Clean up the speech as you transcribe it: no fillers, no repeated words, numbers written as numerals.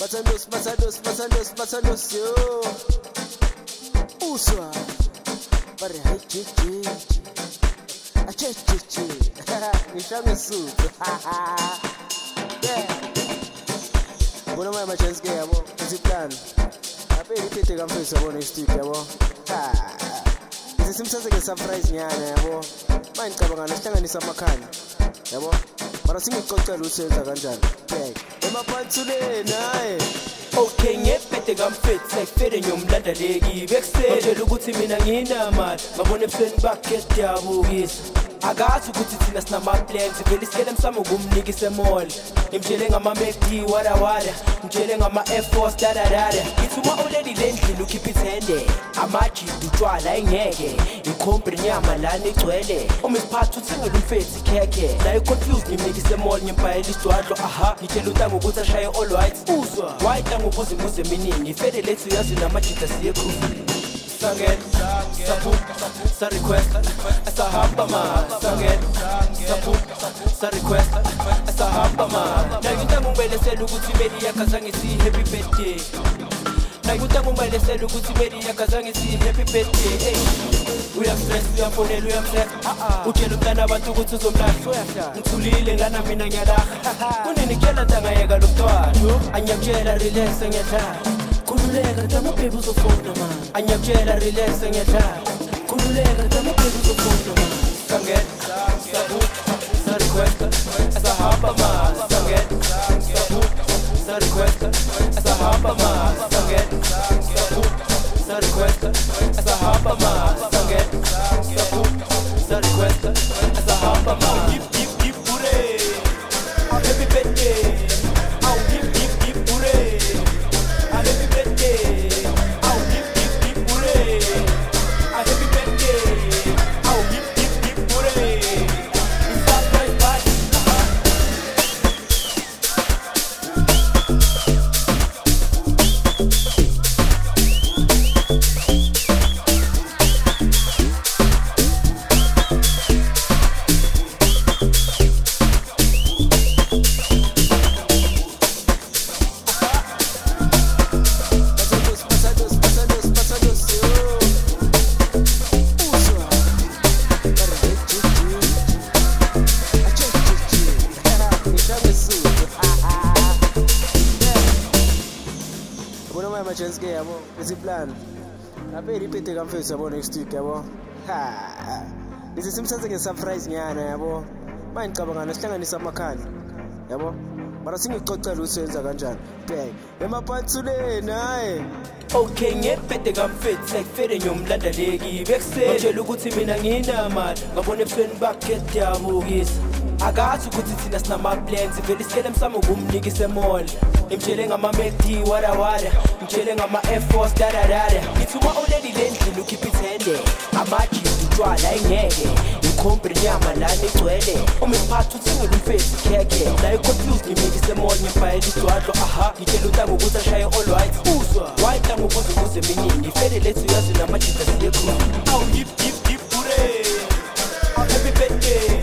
Matsalos, yo. Uswa. Pare, hai, chichi. Chichi. Nishame suit. Yeah. Bona mai chance ke yabo. Iziplan. Ape repeat kamfisa bona studio yabo. Isimthathe ke surprise nyana yabo. Manje cabanga nesihlanganisa amakhani. Yabo. Mara singixoxela usenza kanjani? Bheka. Emaphanthuleni hayi. Okay, ngephethe kamfethu sekufere nyomlandaleki bekusela ukuthi mina nginamali ngabona ebusweni bakhe yabukisa akathi ukuthi thina sinama-plans vele isikele msamo kumnika isemall ngimtshele ngama-MacD wada ngimtshele ngama-Air Force dadadada ngithi uma uleli le ndlini ukhipha ithende amajidi utshwala engeke ikhompre inyama lana igcwele uma isiphatha uthengele umfethu ikhekhe naye confused ngimnika isemall ngimpayela isidwadlo ngitshela utango ukuthi ashaye all white uzwa wayita ngokuze muze eminingi ifede lethu yazi namajidi asiye khufini Sanget, sapu, sa request, sa hamba ma. Sanget, sapu, sa request, sa hamba ma. Nayuta ngumbelesela ukuthi meli yakazange si happy birthday. Nayuta ngumbelesela ukuthi meli yakazange si happy birthday. Hey, uyastress, uyafonela, uyamflex. Utshela umntana abantu ukuthi uzomlahle. Ngithulile ngana mina ngiyalaha. Kunini kuyela ntangayeka lo mntwana. Anyamtshela relax ngiyadlala. Kululeka tama baby uzofona man anyakutshela relax ngiyadlala kululeka tama baby uzofona man sanget sabu sa request asahamba man sanget sabu sa request asahamba man sanget sabu sa request asahamba man sanget sabu sa request asahamba man hip hooray happy birthday chance ke yabo iziplan ape repeat kamfethu yabo next week yabo lesi simthathe ke surprise nyana yabo manje cabanga nesihlanganisa amakhani yabo mara singixoxela usenza kanjani bheka emaphanthuleni hayi Okay, ngephethe kamfethu sekufere nyomlandaleki bekusela ngitshela ukuthi mina nginamali ngabona ebusweni bakhe yabukisa akathi ukuthi thina sinama-plans vele isikele msamo kumnika isemall ngimtshele ngama-MacD wada ngimtshele ngama-Air Force dadadada ngithi uma uleli le ndlini ukhipha ithende amajidi utshwala engeke ikhompre inyama lana igcwele uma isiphatha uthengele umfethu ikhekhe naye confused ngimnika isemall ngimpayela isidwadlo ngitshela utango ukuthi ashaye all white uzwa wayita ngokuze muze eminingi ifede lethu yazi namajidi asiye khufini hip hooray happy birthday